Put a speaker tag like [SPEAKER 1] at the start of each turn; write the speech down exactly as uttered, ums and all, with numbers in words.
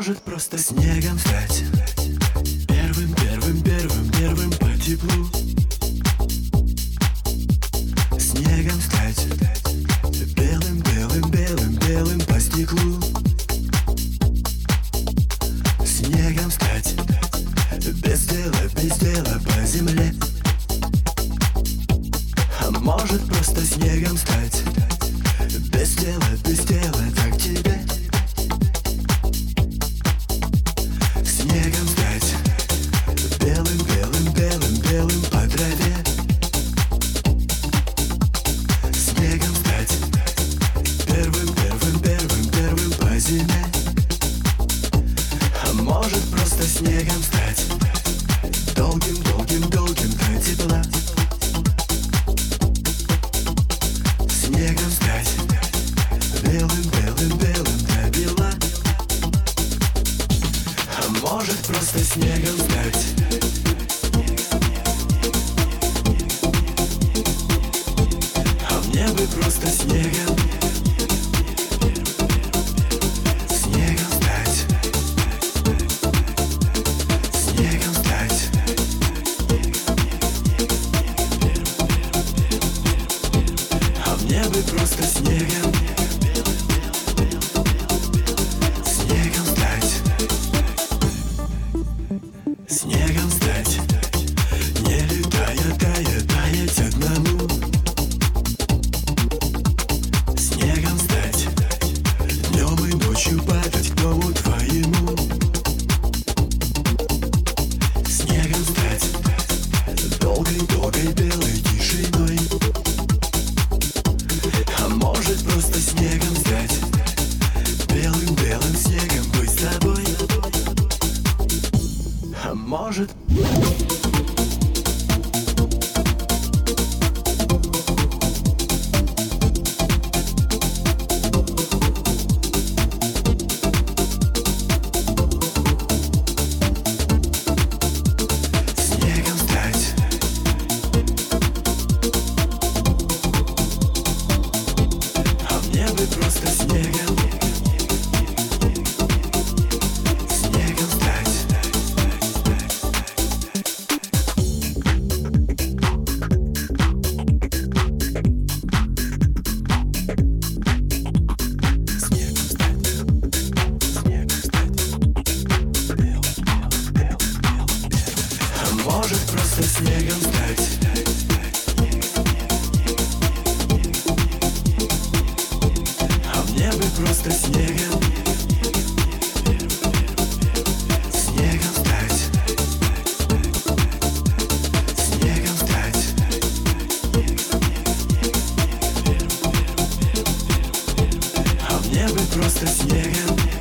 [SPEAKER 1] может просто снегом стать. Первым, первым, первым, первым по теплу. Снегом стать. Белым, белым, белым, белым по стеклу. Снегом стать. Без дела, без дела по земле. А может просто снегом стать. Без дела, без дела, так тебе. Снегом стать. Белым, белым, белым, белым по траве. Снегом стать. Первым, первым, первым, первым по зиме. А может просто снегом стать. Долгим, долгим, долгим до тепла. Снегом стать. Белым, белым, белым до бела. А может просто снегом стать. А мне бы просто снегом. Снегом стать. Снегом стать. А мне бы просто снегом. Снегом стать. Снегом стать. Не летая, тая, таять одному. Снегом стать. Днем и ночью падать к дому твоему. Снегом стать. Долгой-долгой белой тишиной. А может просто снегом стать. Белым-белым снегом быть с тобой. А может... Снегом стать. А мне бы просто снегом. Снегом стать. Снегом стать. Снегом стать. Бел, бел, бел, бел, бел. А может просто снегом стать. А мне бы просто снегом. Снегом стать. Снегом стать. А мне бы просто снегом.